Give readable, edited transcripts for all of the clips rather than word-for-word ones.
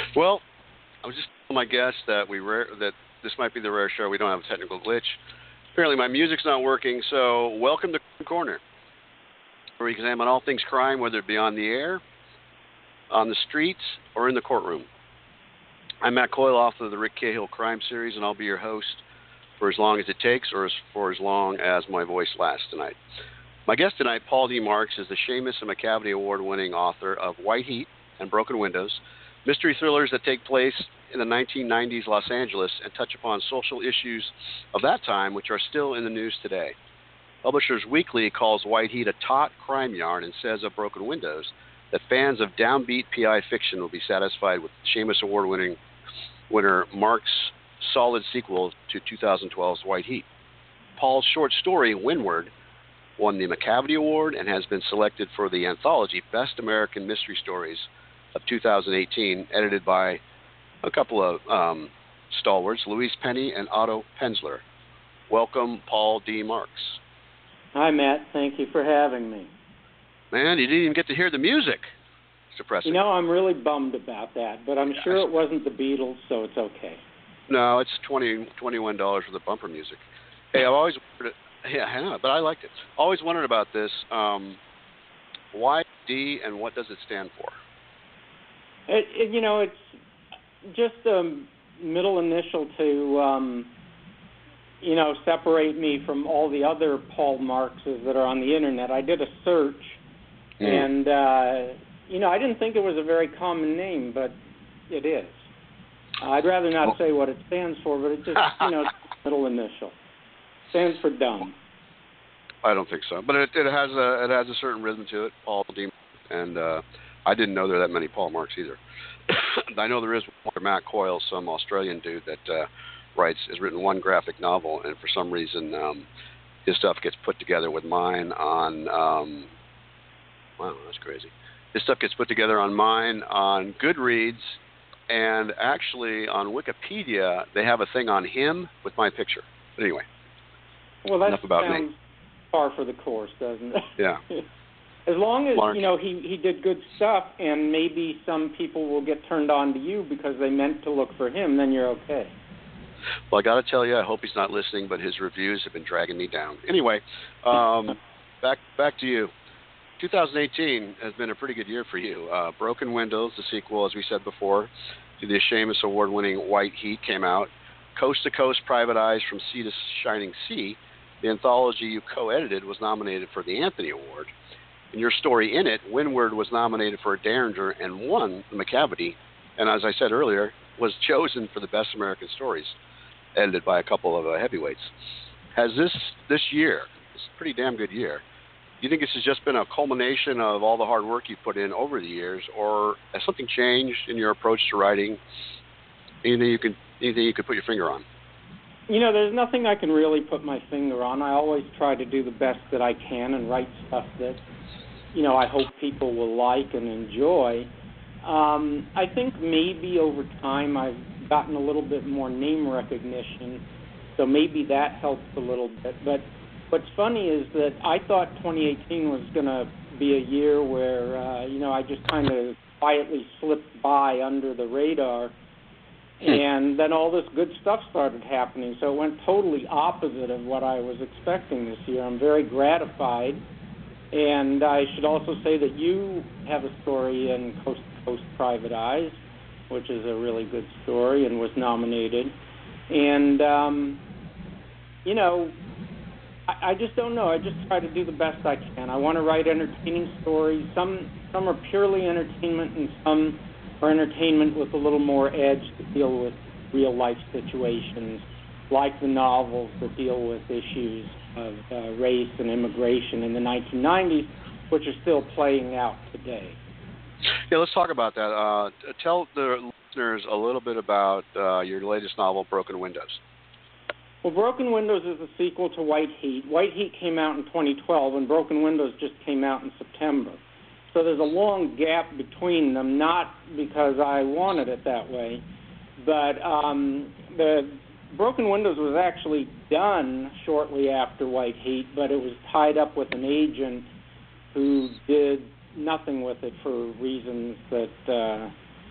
Well, I was just telling my guest that that this might be the rare show we don't have a technical glitch. Apparently, my music's not working. So, welcome to Corner, where we examine all things crime, whether it be on the air, on the streets, or in the courtroom. I'm Matt Coyle, author of the Rick Cahill Crime Series, and I'll be your host for as long as it takes, or for as long as my voice lasts tonight. My guest tonight, Paul D. Marks, is the Shamus and McCavity Award-winning author of White Heat and Broken Windows, mystery thrillers that take place in the 1990s Los Angeles and touch upon social issues of that time, which are still in the news today. Publishers Weekly calls White Heat a taut crime yarn and says of Broken Windows that fans of downbeat PI fiction will be satisfied with Shamus Award-winning winner Marks' solid sequel to 2012's White Heat. Paul's short story, Windward, won the McCavity Award and has been selected for the anthology Best American Mystery Stories of 2018, edited by a couple of stalwarts, Louise Penny and Otto Penzler. Welcome, Paul D. Marks. Hi, Matt. Thank you for having me. Man, you didn't even get to hear the music. It's depressing. You know, I'm really bummed about that, but I'm sure it wasn't the Beatles, so it's okay. No, it's $21 for the bumper music. Hey, I've always wondered, yeah, I know, but I liked it. Always wondered about this. Why D, and what does it stand for? It's just a middle initial to, separate me from all the other Paul Markses that are on the Internet. I did a search, and, I didn't think it was a very common name, but it is. I'd rather not say what it stands for, but it just, it's middle initial. Stands for dumb. I don't think so, but it has a certain rhythm to it, Paul D. And I didn't know there were that many Paul Marks either. I know there is one, Matt Coyle, some Australian dude that has written one graphic novel, and for some reason his stuff gets put together with mine on. Wow, that's crazy. His stuff gets put together on mine on Goodreads, and actually on Wikipedia they have a thing on him with my picture. But anyway, well, that enough about sounds me. Par for the course, doesn't it? Yeah. As long as, Mark. he did good stuff, and maybe some people will get turned on to you because they meant to look for him, then you're okay. Well, I got to tell you, I hope he's not listening, but his reviews have been dragging me down. Anyway, back to you. 2018 has been a pretty good year for you. Broken Windows, the sequel, as we said before, to the Shamus Award-winning White Heat came out. Coast to Coast, Private Eyes from Sea to Shining Sea, the anthology you co-edited, was nominated for the Anthony Award. And your story in it, Windward, was nominated for a Derringer and won the McCavity, and as I said earlier, was chosen for the Best American Stories, edited by a couple of heavyweights. Has this year, it's a pretty damn good year, do you think this has just been a culmination of all the hard work you've put in over the years, or has something changed in your approach to writing? Anything you could put your finger on? There's nothing I can really put my finger on. I always try to do the best that I can and write stuff that, I hope people will like and enjoy. I think maybe over time I've gotten a little bit more name recognition, so maybe that helps a little bit. But what's funny is that I thought 2018 was going to be a year where, I just kind of quietly slipped by under the radar, and then all this good stuff started happening. So it went totally opposite of what I was expecting this year. I'm very gratified. And I should also say that you have a story in Coast to Coast, Private Eyes, which is a really good story and was nominated. And, I just don't know. I just try to do the best I can. I want to write entertaining stories. Some are purely entertainment, and some are entertainment with a little more edge to deal with real-life situations, like the novels that deal with issues of race and immigration in the 1990s, which are still playing out today. Yeah, let's talk about that. Tell the listeners a little bit about your latest novel, Broken Windows. Well, Broken Windows is a sequel to White Heat. White Heat came out in 2012, and Broken Windows just came out in September. So there's a long gap between them, not because I wanted it that way, but the Broken Windows was actually done shortly after White Heat, but it was tied up with an agent who did nothing with it for reasons that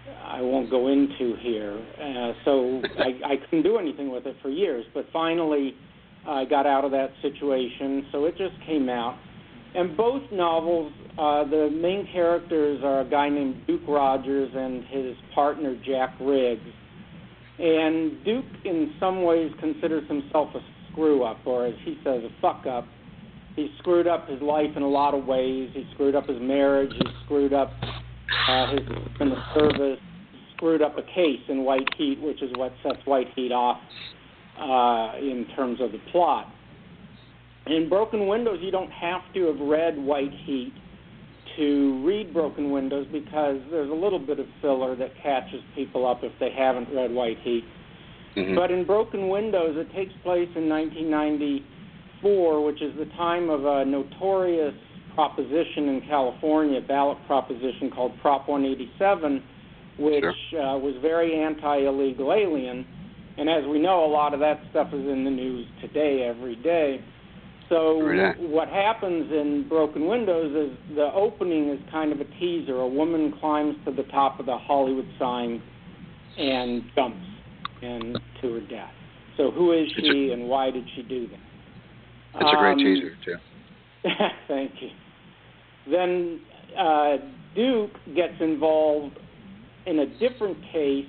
I won't go into here. So I couldn't do anything with it for years. But finally, I got out of that situation, so it just came out. And both novels, the main characters are a guy named Duke Rogers and his partner, Jack Riggs. And Duke, in some ways, considers himself a screw-up, or as he says, a fuck-up. He screwed up his life in a lot of ways. He screwed up his marriage. He screwed up his in the service. He screwed up a case in White Heat, which is what sets White Heat off in terms of the plot. In Broken Windows, you don't have to have read White Heat to read Broken Windows because there's a little bit of filler that catches people up if they haven't read White Heat. Mm-hmm. But in Broken Windows, it takes place in 1994, which is the time of a notorious proposition in California, ballot proposition called Prop 187, which was very anti-illegal alien. And as we know, a lot of that stuff is in the news today, every day. So what happens in Broken Windows is the opening is kind of a teaser. A woman climbs to the top of the Hollywood sign and jumps and to her death. So who is she and why did she do that? It's a great teaser, too. Thank you. Then Duke gets involved in a different case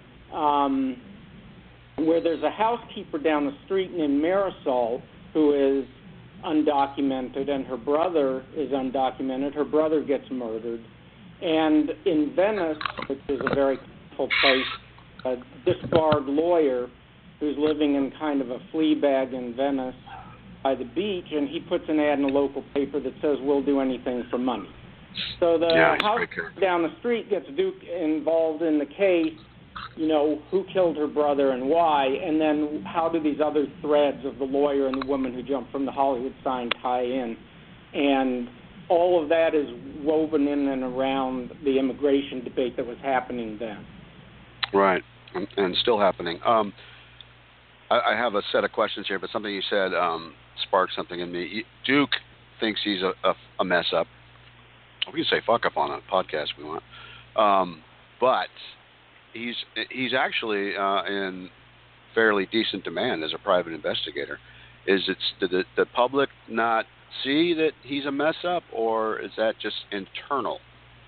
where there's a housekeeper down the street named Marisol who is undocumented, and her brother is undocumented. Her brother gets murdered. And in Venice, which is a very colorful place, a disbarred lawyer who's living in kind of a flea bag in Venice by the beach, and he puts an ad in a local paper that says, "We'll do anything for money." So the house down the street gets Duke involved in the case, you know, who killed her brother and why, and then how do these other threads of the lawyer and the woman who jumped from the Hollywood sign tie in. And all of that is woven in and around the immigration debate that was happening then. Right, and still happening. I have a set of questions here, but something you said sparked something in me. Duke thinks he's a mess up. We can say fuck up on a podcast if we want. But he's actually in fairly decent demand as a private investigator. Did the public not see that he's a mess up, or is that just internal?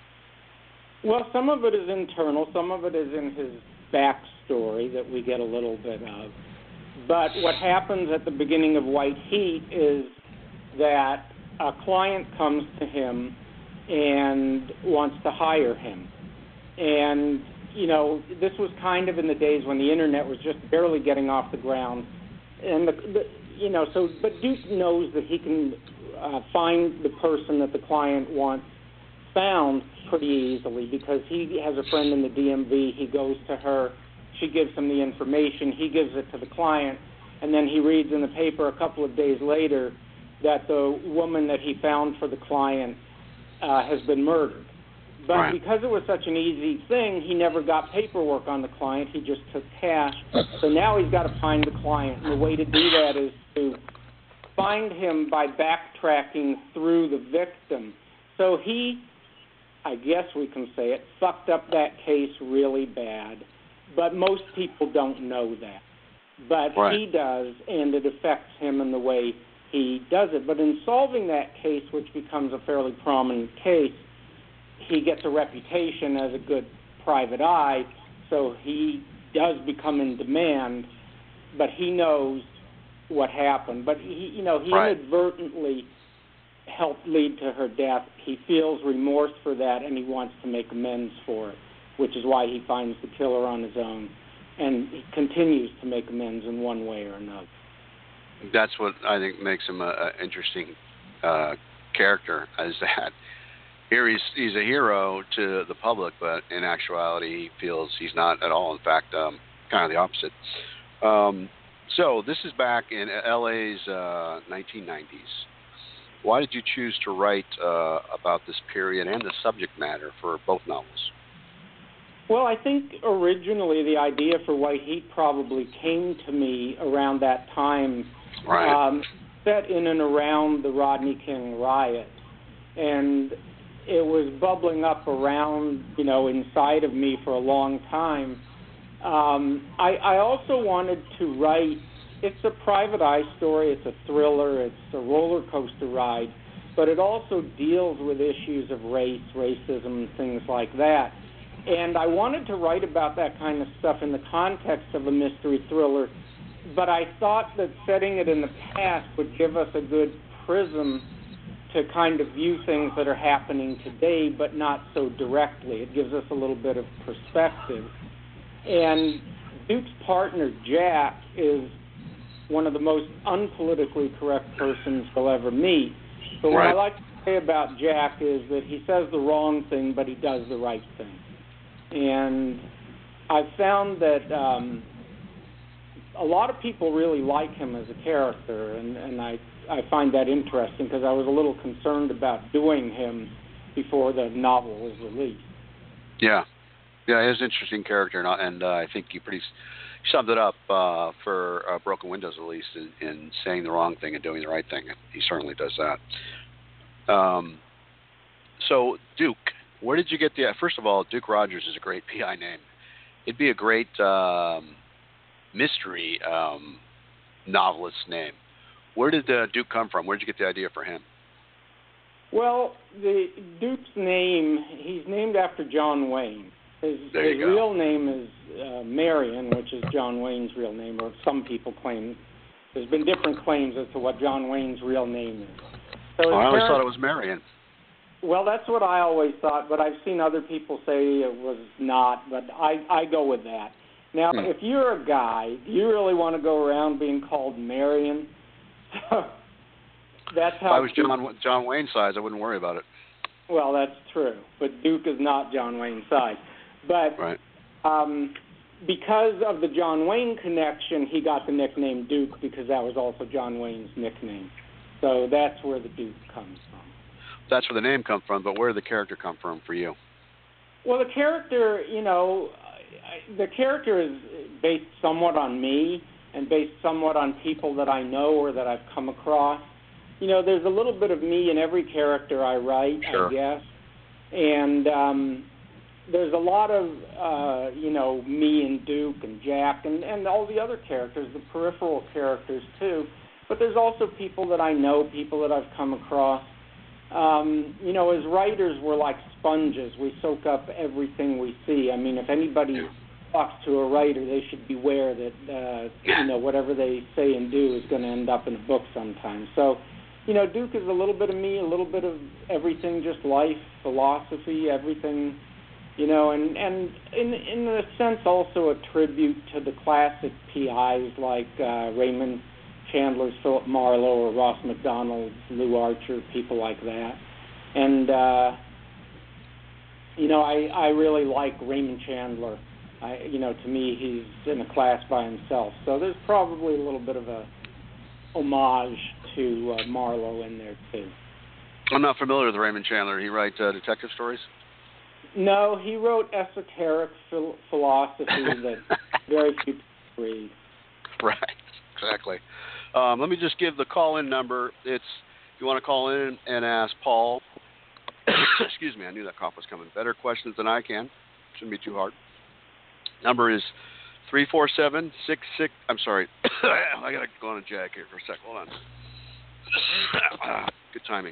Well, some of it is internal. Some of it is in his backstory that we get a little bit of. But what happens at the beginning of White Heat is that a client comes to him and wants to hire him. And, you know, this was kind of in the days when the Internet was just barely getting off the ground. And, but Duke knows that he can find the person that the client wants found pretty easily because he has a friend in the DMV. He goes to her. She gives him the information. He gives it to the client. And then he reads in the paper a couple of days later that the woman that he found for the client has been murdered. But because it was such an easy thing, he never got paperwork on the client. He just took cash. So now he's got to find the client. And the way to do that is to find him by backtracking through the victim. So he, I guess we can say it, fucked up that case really bad. But most people don't know that. But he does, and it affects him in the way he does it. But in solving that case, which becomes a fairly prominent case, he gets a reputation as a good private eye, so he does become in demand, but he knows what happened. But he inadvertently helped lead to her death. He feels remorse for that, and he wants to make amends for it, which is why he finds the killer on his own, and he continues to make amends in one way or another. That's what I think makes him an interesting character, is that here he's a hero to the public, but in actuality he feels he's not at all. In fact, kind of the opposite. So this is back in LA's 1990s. Why did you choose to write about this period and the subject matter for both novels? Well, I think originally the idea for White Heat probably came to me around that time, set in and around the Rodney King riot. And it was bubbling up around, inside of me for a long time. I also wanted to write. It's a private eye story. It's a thriller. It's a roller coaster ride, but it also deals with issues of race, racism, and things like that. And I wanted to write about that kind of stuff in the context of a mystery thriller, but I thought that setting it in the past would give us a good prism to kind of view things that are happening today, but not so directly. It gives us a little bit of perspective. And Duke's partner, Jack, is one of the most unpolitically correct persons you'll ever meet. But what I like to say about Jack is that he says the wrong thing, but he does the right thing. And I've found that a lot of people really like him as a character, and I find that interesting because I was a little concerned about doing him before the novel was released. Yeah, he's an interesting character, and I think you pretty summed it up for Broken Windows, at least, in saying the wrong thing and doing the right thing. He certainly does that. So, Duke, where did you get the... First of all, Duke Rogers is a great PI name. It'd be a great mystery novelist name. Where did Duke come from? Where did you get the idea for him? Well, the Duke's name, he's named after John Wayne. His real name is Marion, which is John Wayne's real name, or some people claim. There's been different claims as to what John Wayne's real name is. So I always thought it was Marion. Well, that's what I always thought, but I've seen other people say it was not, but I go with that. Now, if you're a guy, do you really want to go around being called Marion? That's how. If I was John Wayne's size, I wouldn't worry about it. Well, that's true, but Duke is not John Wayne's size. But because of the John Wayne connection, he got the nickname Duke because that was also John Wayne's nickname. So that's where the Duke comes from. That's where the name comes from, but where did the character come from for you? Well, the character, the character is based somewhat on me and based somewhat on people that I know or that I've come across. There's a little bit of me in every character I write, I guess. And there's a lot of, me and Duke and Jack and all the other characters, the peripheral characters too. But there's also people that I know, people that I've come across. As writers, we're like sponges. We soak up everything we see. I mean, if anybody talks to a writer, they should beware that, whatever they say and do is going to end up in a book sometime. So, Duke is a little bit of me, a little bit of everything, just life, philosophy, everything, and in a sense also a tribute to the classic PIs like Raymond Chandler's Philip Marlowe or Ross MacDonald's Lou Archer, people like that. And, I really like Raymond Chandler. To me, he's in a class by himself. So there's probably a little bit of a homage to Marlowe in there, too. I'm not familiar with Raymond Chandler. He write detective stories? No, he wrote esoteric philosophy that very few people read. Right, exactly. Let me just give the call-in number. It's, if you want to call in and ask Paul, excuse me, I knew that cough was coming, better questions than I can. Shouldn't be too hard. Number is 347-66, I'm sorry, I got to go on a jag here for a sec. Hold on. Good timing.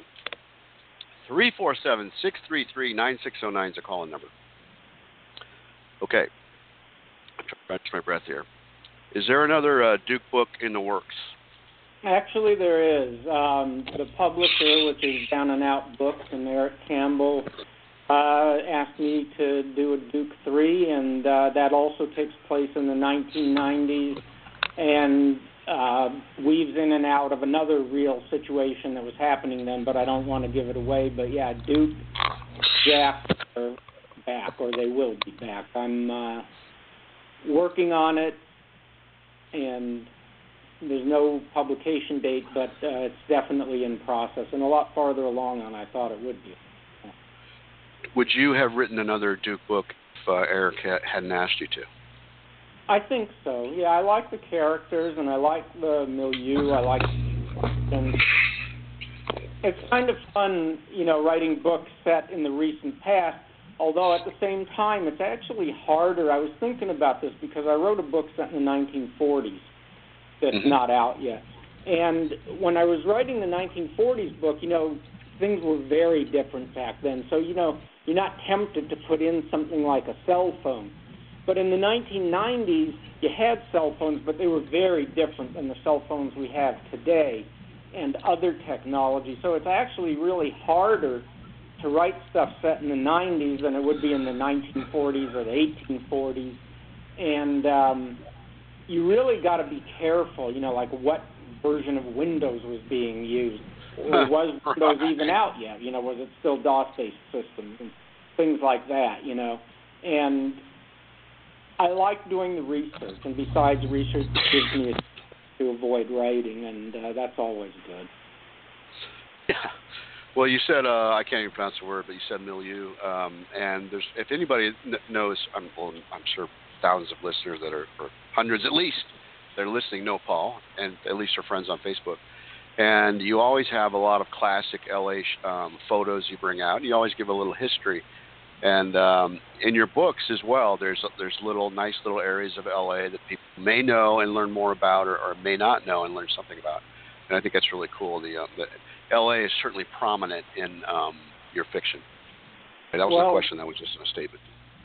347-633-9609 is a call-in number. Okay. I'm trying to catch my breath here. Is there another Duke book in the works? Actually, there is. The publisher, which is Down and Out Books, and Eric Campbell, asked me to do a Duke 3, and that also takes place in the 1990s and weaves in and out of another real situation that was happening then, but I don't want to give it away. But, yeah, Duke, Jack are back, or they will be back. I'm working on it, and there's no publication date, but it's definitely in process and a lot farther along than I thought it would be. Would you have written another Duke book if Eric hadn't asked you to? I think so. Yeah, I like the characters and I like the milieu. I like, and it's kind of fun, writing books set in the recent past, although at the same time it's actually harder. I was thinking about this because I wrote a book set in the 1940s that's not out yet. And when I was writing the 1940s book, things were very different back then. So, you're not tempted to put in something like a cell phone. But in the 1990s, you had cell phones, but they were very different than the cell phones we have today and other technology. So it's actually really harder to write stuff set in the 90s than it would be in the 1940s or the 1840s. And you really got to be careful, like what version of Windows was being used. Or was Windows even out yet? Was it still DOS-based systems and things like that, And I like doing the research, and besides, research gives me a chance to avoid writing, and that's always good. Yeah. Well, you said, I can't even pronounce the word, but you said milieu, and if anybody knows, I'm sure thousands of listeners or hundreds at least, that are listening know Paul, and at least are friends on Facebook. And you always have a lot of classic LA photos you bring out. You always give a little history. And in your books as well, there's nice little areas of LA that people may know and learn more about, or may not know and learn something about. And I think that's really cool. The LA is certainly prominent in your fiction. That was a question. That was just a statement.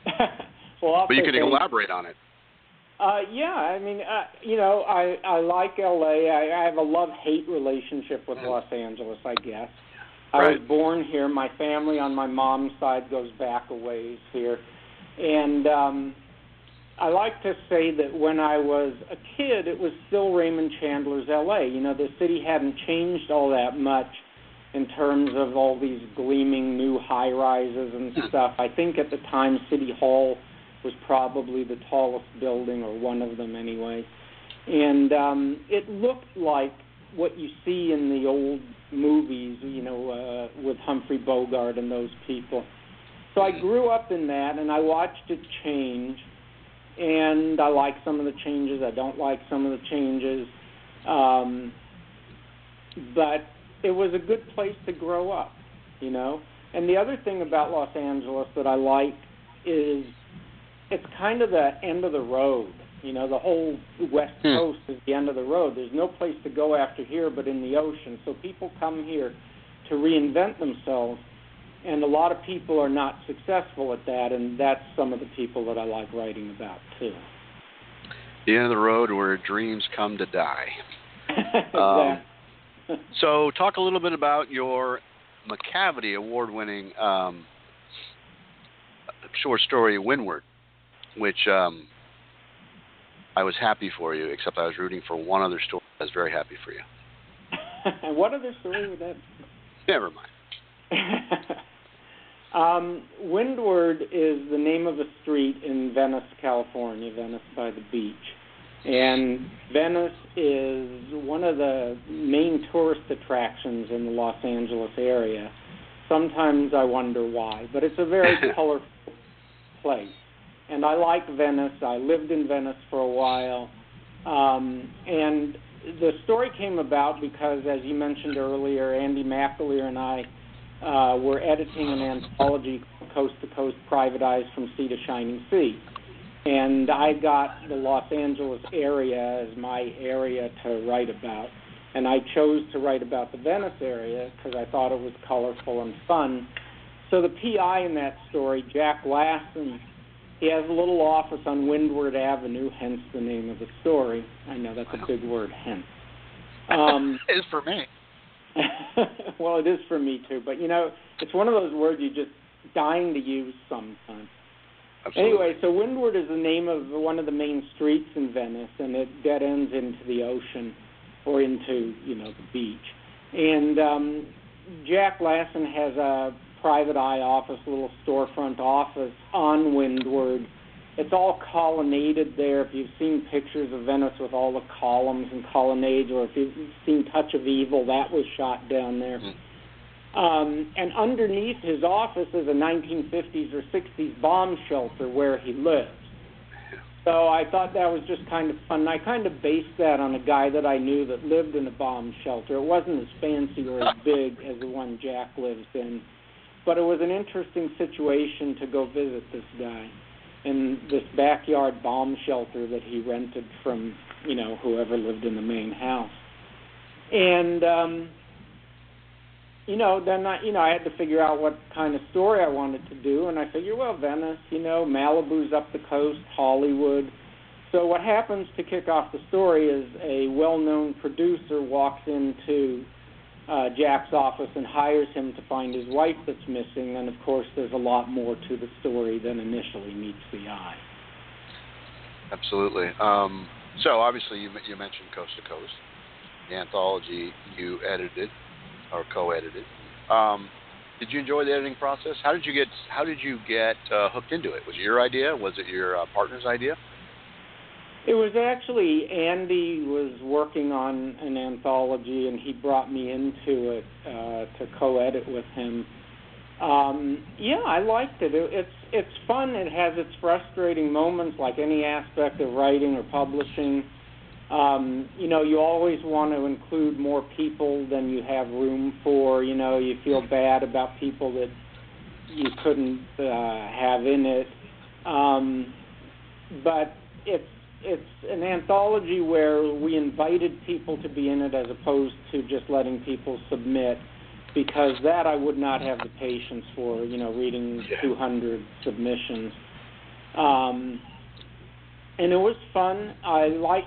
But you can elaborate on it. Yeah, I mean, I like LA. I have a love-hate relationship with Los Angeles, I guess. I was born here. My family on my mom's side goes back a ways here. And I like to say that when I was a kid, it was still Raymond Chandler's LA. The city hadn't changed all that much in terms of all these gleaming new high-rises and stuff. I think at the time City Hall was probably the tallest building, or one of them anyway. And it looked like what you see in the old movies, with Humphrey Bogart and those people. So I grew up in that, and I watched it change, and I like some of the changes. I don't like some of the changes. But it was a good place to grow up, And the other thing about Los Angeles that I like is it's kind of the end of the road. The whole West Coast is the end of the road. There's no place to go after here but in the ocean. So people come here to reinvent themselves, and a lot of people are not successful at that, and that's some of the people that I like writing about, too. The end of the road where dreams come to die. Exactly. So talk a little bit about your Macavity award-winning short story, Windward, which I was happy for you, except I was rooting for one other story. I was very happy for you. And what other story would that be? Never mind. Windward is the name of a street in Venice, California, Venice by the beach. And Venice is one of the main tourist attractions in the Los Angeles area. Sometimes I wonder why, but it's a very colorful place. And I like Venice. I lived in Venice for a while. And the story came about because, as you mentioned earlier, Andy McAleer and I were editing an anthology, Coast to Coast, Private Eyes from Sea to Shining Sea. And I got the Los Angeles area as my area to write about. And I chose to write about the Venice area because I thought it was colorful and fun. So the PI in that story, Jack Lassen, he has a little office on Windward Avenue, hence the name of the story. I know that's a big word, hence. It is for me. Well, it is for me, too. But, it's one of those words you're just dying to use sometimes. Absolutely. Anyway, so Windward is the name of one of the main streets in Venice, and it dead ends into the ocean or into, the beach. And Jack Lassen has a private eye office, a little storefront office on Windward. It's all colonnaded there. If you've seen pictures of Venice with all the columns and colonnades, or if you've seen Touch of Evil, that was shot down there. And underneath his office is a 1950s or 60s bomb shelter where he lives. So I thought that was just kind of fun. I kind of based that on a guy that I knew that lived in a bomb shelter. It wasn't as fancy or as big as the one Jack lives in, but it was an interesting situation to go visit this guy in this backyard bomb shelter that he rented from, whoever lived in the main house. And, then I had to figure out what kind of story I wanted to do, and I figured, well, Venice, Malibu's up the coast, Hollywood. So what happens to kick off the story is a well-known producer walks into Jack's office and hires him to find his wife that's missing, and of course there's a lot more to the story than initially meets the eye. Absolutely. So obviously you mentioned Coast to Coast, the anthology you edited or co-edited. Did you enjoy the editing process? How did you get hooked into it? Was it your idea? Was it your partner's idea? It was actually Andy was working on an anthology, and he brought me into it to co-edit with him. I liked it. It's fun. It has its frustrating moments, like any aspect of writing or publishing. You always want to include more people than you have room for. You feel bad about people that you couldn't have in it. But it's an anthology where we invited people to be in it as opposed to just letting people submit, because that I would not have the patience for, reading 200 submissions. And it was fun. I like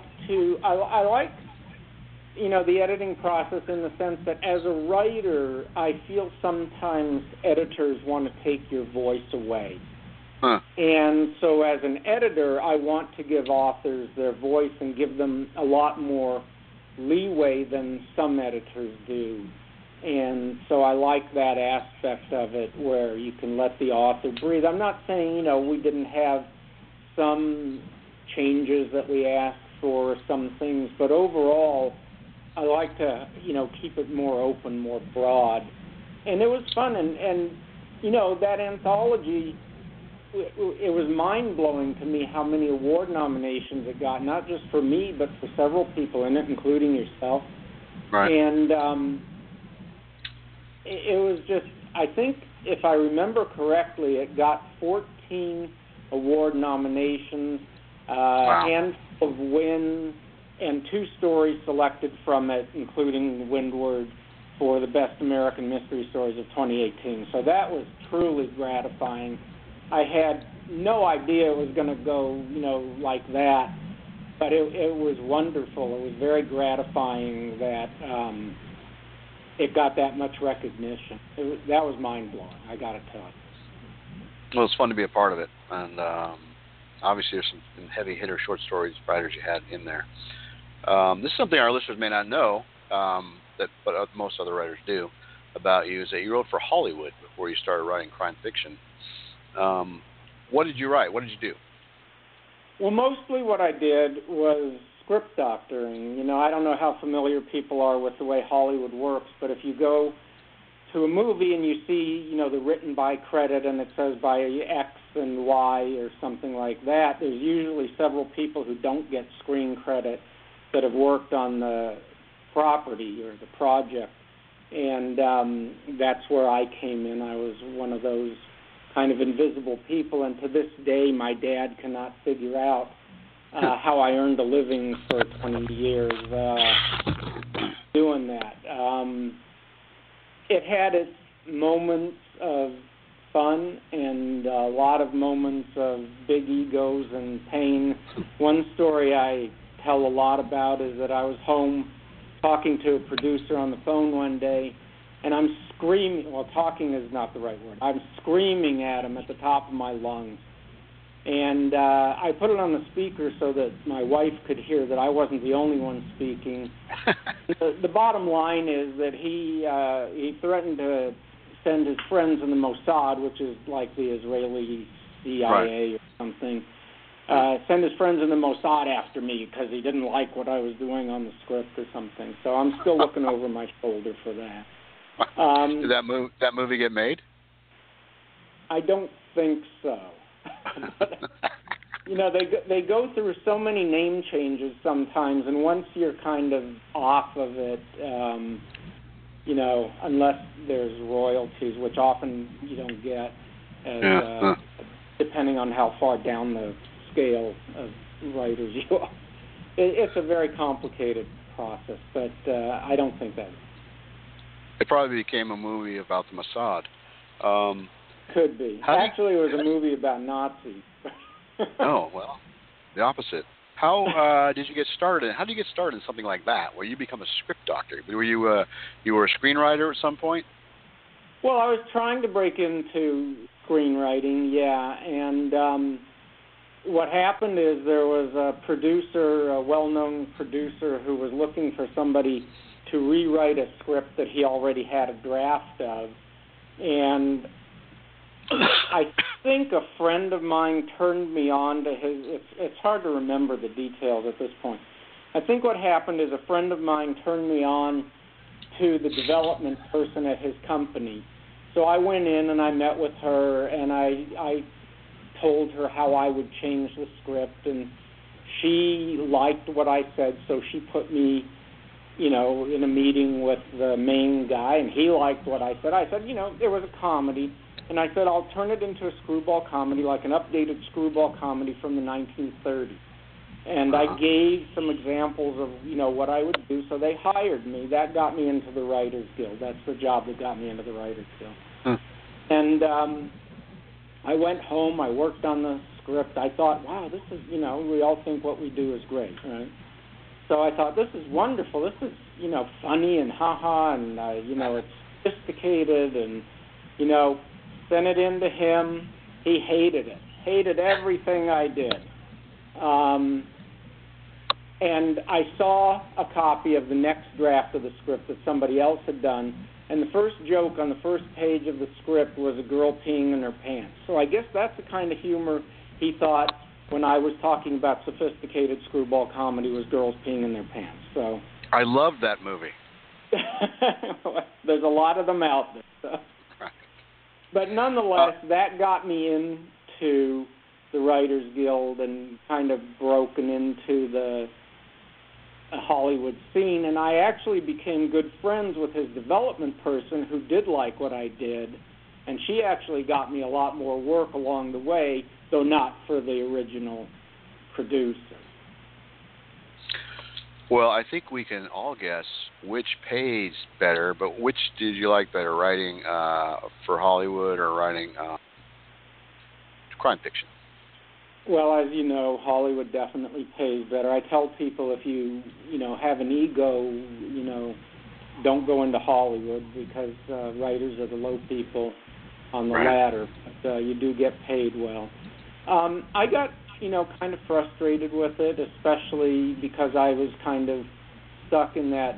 the editing process in the sense that as a writer, I feel sometimes editors want to take your voice away. Huh. And so as an editor, I want to give authors their voice and give them a lot more leeway than some editors do. And so I like that aspect of it where you can let the author breathe. I'm not saying, we didn't have some changes that we asked for, some things, but overall, I like to, keep it more open, more broad. And it was fun, and that anthology, it was mind-blowing to me how many award nominations it got, not just for me, but for several people in it, including yourself. Right. And it was just, I think, if I remember correctly, it got 14 award nominations, wow. handful of wins, and 2 stories selected from it, including Windward, for the Best American Mystery Stories of 2018. So that was truly gratifying. I had no idea it was going to go, like that, but it was wonderful. It was very gratifying that it got that much recognition. That was mind-blowing, I got to tell you. Well, it's fun to be a part of it, and obviously there's some heavy hitter short stories writers you had in there. This is something our listeners may not know, but most other writers do about you, is that you wrote for Hollywood before you started writing crime fiction. What did you write? What did you do? Well, mostly what I did was script doctoring. I don't know how familiar people are with the way Hollywood works, but if you go to a movie and you see, the written by credit and it says by X and Y or something like that, there's usually several people who don't get screen credit that have worked on the property or the project. And that's where I came in. I was one of those kind of invisible people, and to this day my dad cannot figure out how I earned a living for 20 years doing that. It had its moments of fun and a lot of moments of big egos and pain. One story I tell a lot about is that I was home talking to a producer on the phone one day, and I'm screaming. Well, talking is not the right word. I'm screaming at him at the top of my lungs. And I put it on the speaker so that my wife could hear that I wasn't the only one speaking. The bottom line is that he threatened to send his friends in the Mossad, which is like the Israeli CIA or something, send his friends in the Mossad after me because he didn't like what I was doing on the script or something. So I'm still looking over my shoulder for that. Did that movie get made? I don't think so. they go through so many name changes sometimes, and once you're kind of off of it, unless there's royalties, which often you don't get, depending on how far down the scale of writers you are. It's a very complicated process, but I don't think that. It probably became a movie about the Mossad. Could be. Actually, it was a movie about Nazis. Oh, well, the opposite. How did you get started? How did you get started in something like that, where you become a script doctor? Were you a screenwriter at some point? Well, I was trying to break into screenwriting, yeah, and what happened is there was a producer, a well-known producer, who was looking for somebody to rewrite a script that he already had a draft of, and I think a friend of mine turned me on to his. It's hard to remember the details at this point. I think what happened is a friend of mine turned me on to the development person at his company. So I went in and I met with her, and I told her how I would change the script, and she liked what I said, so she put me, in a meeting with the main guy, and he liked what I said. I said, it was a comedy, and I said, I'll turn it into a screwball comedy, like an updated screwball comedy from the 1930s. And I gave some examples of, what I would do, so they hired me. That got me into the Writers Guild. That's the job that got me into the Writers Guild. And I went home, I worked on the script. I thought, wow, this is, we all think what we do is great, right? So I thought, this is wonderful. This is, funny and ha-ha, and, it's sophisticated, and, sent it in to him. He hated it, hated everything I did. And I saw a copy of the next draft of the script that somebody else had done, and the first joke on the first page of the script was a girl peeing in her pants. So I guess that's the kind of humor he thought when I was talking about sophisticated screwball comedy, was girls peeing in their pants. So I love that movie. There's a lot of them out there. So. But nonetheless, that got me into the Writers Guild and kind of broken into the Hollywood scene, and I actually became good friends with his development person who did like what I did, and she actually got me a lot more work along the way, though not for the original producer. Well, I think we can all guess which pays better, but which did you like better, writing for Hollywood or writing crime fiction? Well, as you know, Hollywood definitely pays better. I tell people if you have an ego, don't go into Hollywood, because writers are the low people on the ladder, but you do get paid well. I got, kind of frustrated with it, especially because I was kind of stuck in that,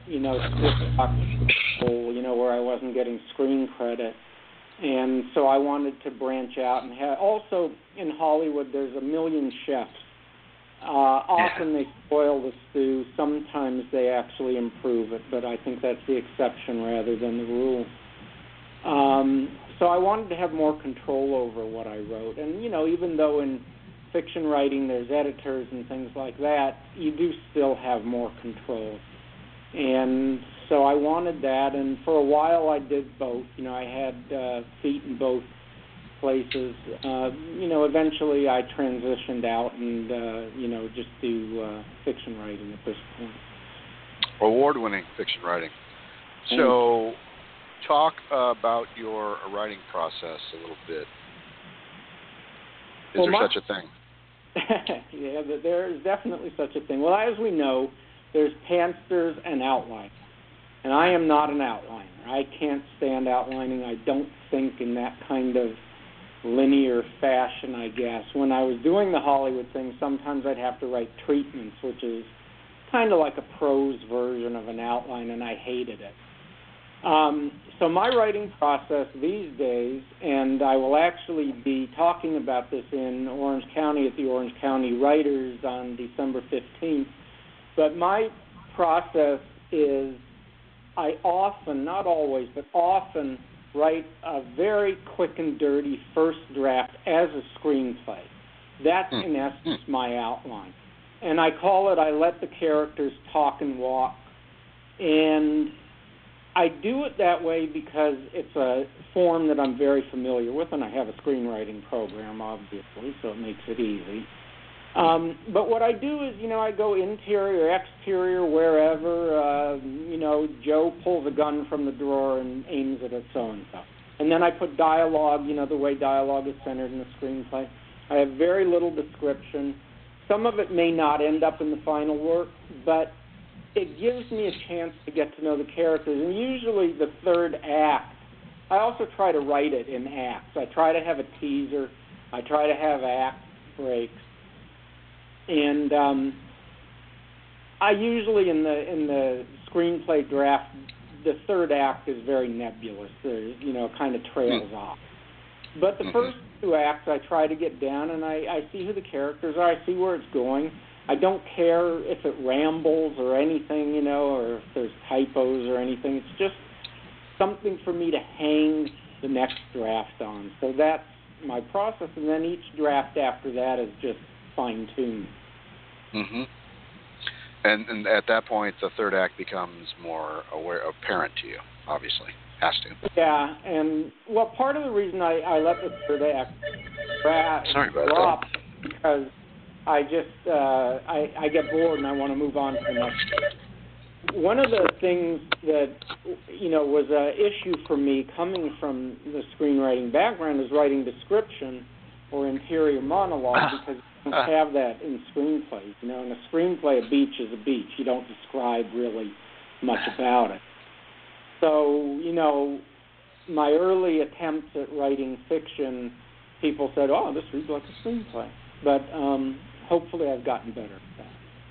hole, where I wasn't getting screen credit. And so I wanted to branch out and also in Hollywood there's a million chefs. Often they spoil the stew. Sometimes they actually improve it, but I think that's the exception rather than the rule. So I wanted to have more control over what I wrote. And, even though in fiction writing there's editors and things like that, you do still have more control. And so I wanted that, and for a while I did both. I had feet in both places. Eventually I transitioned out and, just do fiction writing at this point. Award-winning fiction writing. So talk about your writing process a little bit. Is there such a thing? Yeah, there is definitely such a thing. Well, as we know, there's pantsers and outliners. And I am not an outliner. I can't stand outlining. I don't think in that kind of linear fashion, I guess. When I was doing the Hollywood thing, sometimes I'd have to write treatments, which is kind of like a prose version of an outline, and I hated it. So my writing process these days, and I will actually be talking about this in Orange County at the Orange County Writers on December 15th, but my process is I often, not always, but often write a very quick and dirty first draft as a screenplay. That's in essence my outline. And I call it, I let the characters talk and walk. And I do it that way because it's a form that I'm very familiar with, and I have a screenwriting program, obviously, so it makes it easy. But what I do is, I go interior, exterior, wherever. Joe pulls a gun from the drawer and aims it at so-and-so. And then I put dialogue, the way dialogue is centered in the screenplay. I have very little description. Some of it may not end up in the final work, but it gives me a chance to get to know the characters. And usually the third act, I also try to write it in acts. I try to have a teaser. I try to have act breaks. And I usually, in the screenplay draft, the third act is very nebulous. Kind of trails off. But the first two acts I try to get down, and I see who the characters are. I see where it's going. I don't care if it rambles or anything, or if there's typos or anything. It's just something for me to hang the next draft on. So that's my process, and then each draft after that is just fine-tuned. Mm-hmm. And at that point, the third act becomes more apparent to you, obviously. Has to. Yeah, and, part of the reason I let the third act drop because I just, I get bored and I want to move on to the next. One of the things that, was an issue for me coming from the screenwriting background is writing description or interior monologue because you don't have that in screenplays. In a screenplay, a beach is a beach. You don't describe really much about it. So, my early attempts at writing fiction, people said, oh, this reads like a screenplay. But hopefully I've gotten better at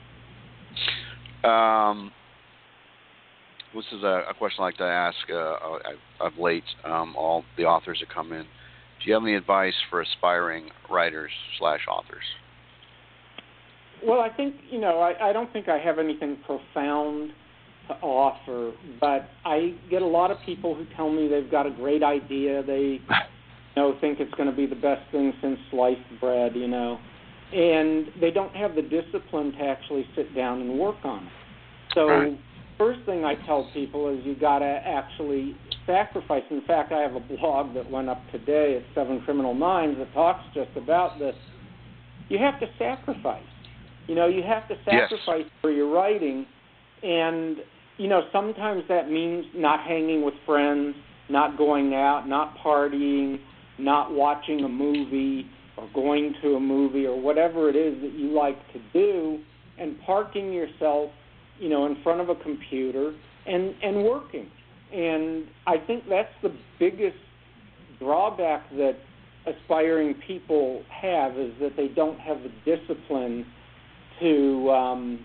that. This is a question I like to ask of late, all the authors that come in. Do you have any advice for aspiring writers/authors? Well, I think, I don't think I have anything profound to offer, but I get a lot of people who tell me they've got a great idea. They, think it's going to be the best thing since sliced bread, and they don't have the discipline to actually sit down and work on it. So first thing I tell people is you got to actually sacrifice. In fact, I have a blog that went up today at 7 Criminal Minds that talks just about this. You have to sacrifice. You have to sacrifice for your writing, and sometimes that means not hanging with friends, not going out, not partying, not watching a movie or going to a movie or whatever it is that you like to do, and parking yourself, in front of a computer and working. And I think that's the biggest drawback that aspiring people have is that they don't have the discipline to,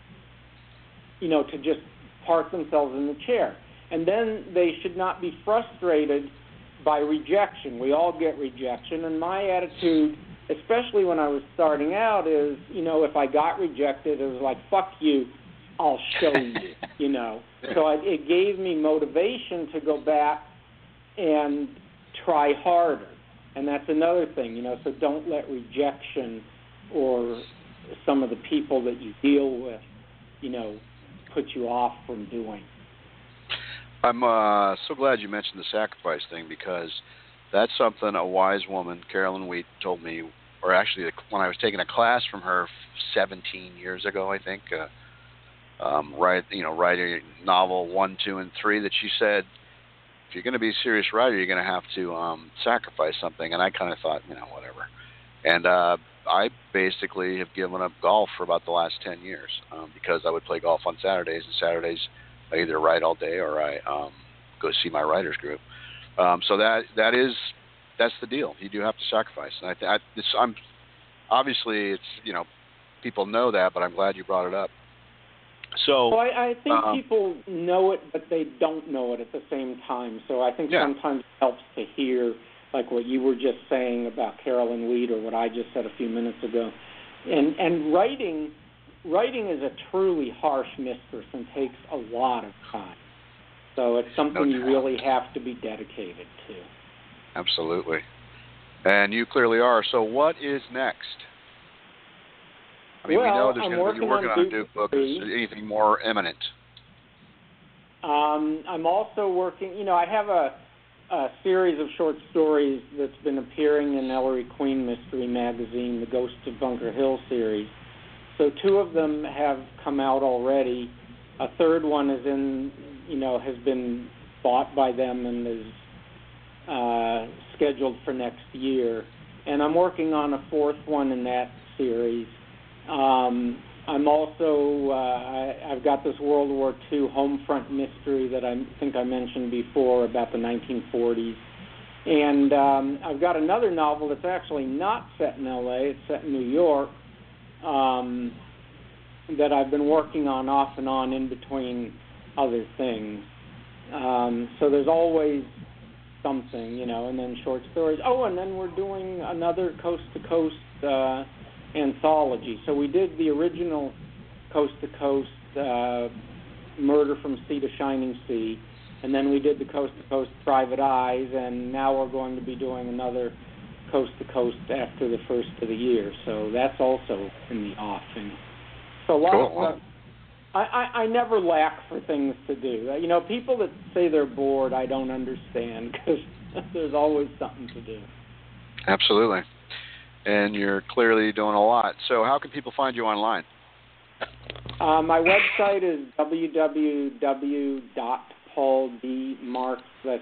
to just park themselves in the chair. And then they should not be frustrated by rejection. We all get rejection. And my attitude, especially when I was starting out, is, if I got rejected, it was like, fuck you, I'll show you, So it gave me motivation to go back and try harder. And that's another thing, so don't let rejection or some of the people that you deal with, put you off from doing. I'm so glad you mentioned the sacrifice thing because that's something a wise woman, Carolyn Wheat, told me, or actually when I was taking a class from her 17 years ago, I think, writing novel 1, 2, and 3, that she said, if you're going to be a serious writer, you're going to have to sacrifice something. And I kind of thought, whatever. And I basically have given up golf for about the last 10 years because I would play golf on Saturdays, and Saturdays I either write all day or I go see my writers group. So that's the deal. You do have to sacrifice. And I'm obviously it's people know that, but I'm glad you brought it up. So well, I think people know it, but they don't know it at the same time. So I think sometimes it helps to hear, like what you were just saying about Carolyn Wheat or what I just said a few minutes ago. And writing is a truly harsh mistress and takes a lot of time. So it's something you really have to be dedicated to. Absolutely. And you clearly are. So what is next? I mean, well, we know there's I'm going to be working on a Duke book. Is 3. anything more imminent? I'm also working, I have a series of short stories that's been appearing in Ellery Queen Mystery Magazine, the Ghosts of Bunker Hill series. So 2 of them have come out already. A third one is has been bought by them and is scheduled for next year. And I'm working on a 4th one in that series. I'm also, I've got this World War II home front mystery that I think I mentioned before about the 1940s. And I've got another novel that's actually not set in L.A., it's set in New York, that I've been working on off and on in between other things. So there's always something, and then short stories. Oh, and then we're doing another coast-to-coast anthology. So we did the original Coast to Coast Murder from Sea to Shining Sea, and then we did the Coast to Coast Private Eyes, and now we're going to be doing another Coast to Coast after the first of the year. So that's also in the offing. So a lot of stuff. I never lack for things to do. People that say they're bored, I don't understand, because there's always something to do. Absolutely. And you're clearly doing a lot. So how can people find you online? My website is www.pauldmarks, that's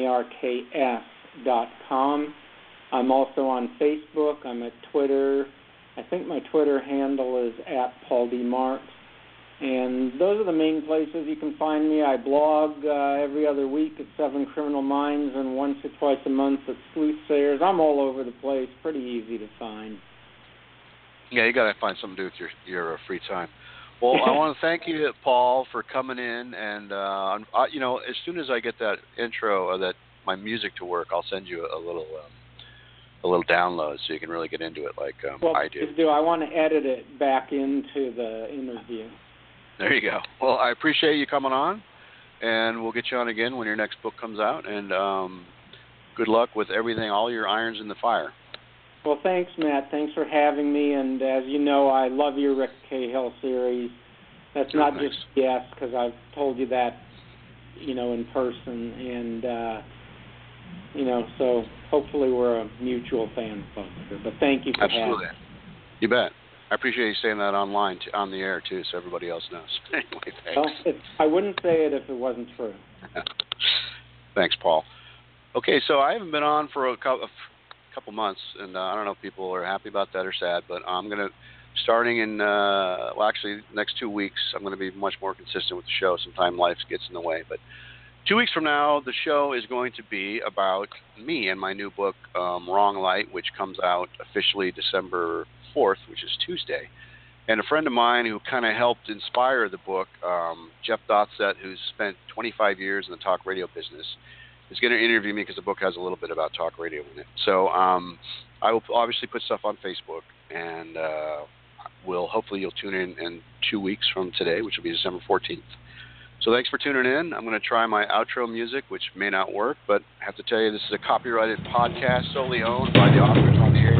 marks.com. I'm also on Facebook. I'm at Twitter. I think my Twitter handle is @PaulDMarks. And those are the main places you can find me. I blog every other week at 7 Criminal Minds and once or twice a month at Sleuthsayers. I'm all over the place. Pretty easy to find. Yeah, you got to find something to do with your free time. Well, I want to thank you, Paul, for coming in. And, as soon as I get that intro or that my music to work, I'll send you a little download so you can really get into it like I do. Please do. I want to edit it back into the interview. There you go. Well, I appreciate you coming on, and we'll get you on again when your next book comes out. And good luck with everything, all your irons in the fire. Well, thanks, Matt. Thanks for having me. And as you know, I love your Rick Cahill series. That's not just yes, because I've told you that, in person. And, so hopefully we're a mutual fan of both. But thank you for having me. You bet. I appreciate you saying that online, on the air, too, so everybody else knows. Anyway, thanks. Well, I wouldn't say it if it wasn't true. Thanks, Paul. Okay, so I haven't been on for a couple months, and I don't know if people are happy about that or sad, but I'm going to, starting in, next 2 weeks, I'm going to be much more consistent with the show. Sometimes life gets in the way, but 2 weeks from now, the show is going to be about me and my new book, Wrong Light, which comes out officially December 4th, which is Tuesday. And a friend of mine who kind of helped inspire the book, Jeff Dotsett, who's spent 25 years in the talk radio business, is going to interview me because the book has a little bit about talk radio in it. So I will obviously put stuff on Facebook, and hopefully you'll tune in 2 weeks from today, which will be December 14th. So thanks for tuning in. I'm going to try my outro music, which may not work, but I have to tell you this is a copyrighted podcast solely owned by the authors on the air.